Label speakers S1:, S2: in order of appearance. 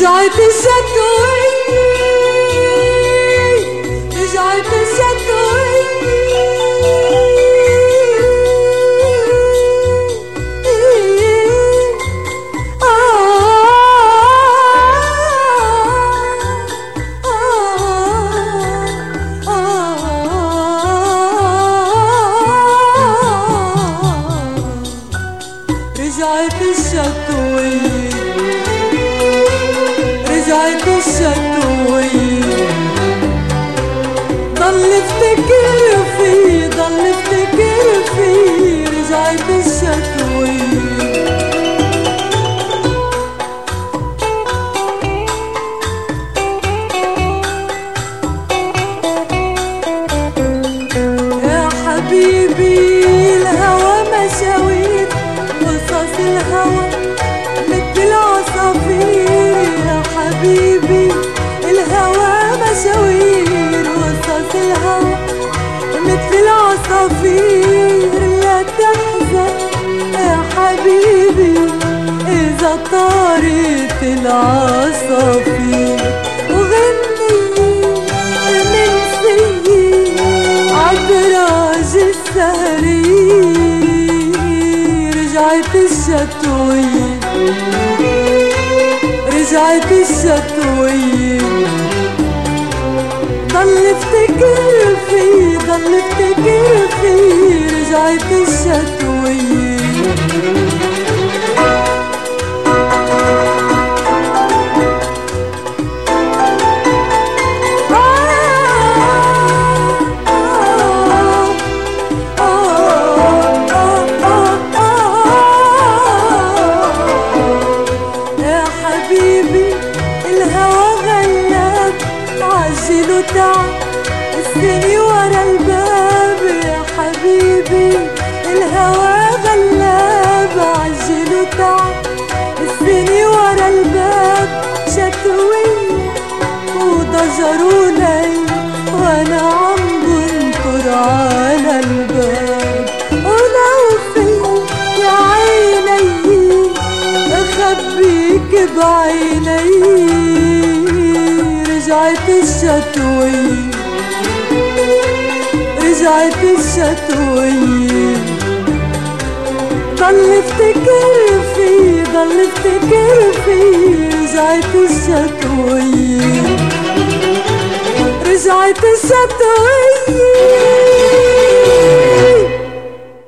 S1: رجعت الشتوية، رجعت الشتوية، رجعت الشتوية، رجعت الشتوية، ضل افتكر فيه، ضل افتكر فيه، رجعت الشتوية. يا حبيبي الهوى مشاوير، قصص الهوى مثل العصافير. يا حبيبي الهوى مشاوير، قصص الهوى مثل العصافير. لا تحزن يا حبيبي إذا طارت العصافير، وغني من سيي عبراج السهرير. رجعت الشتوية، رجعت الشتوية، ضل افتكر فيه، ضل افتكر فيه، رجعت الشتوية. عجل وتعب السني ورا الباب. يا حبيبي الهوى غلاب، عجل وتعب السني ورا الباب. شتوية وضجر وليل وانا عم بنطر على الباب. ولو في يا عيني اخبيك بعيني، رجعت الشتوية، رجعت الشتوية، ضل افتكر فيه، ضل افتكر فيه، رجعت الشتوية، رجعت الشتوية.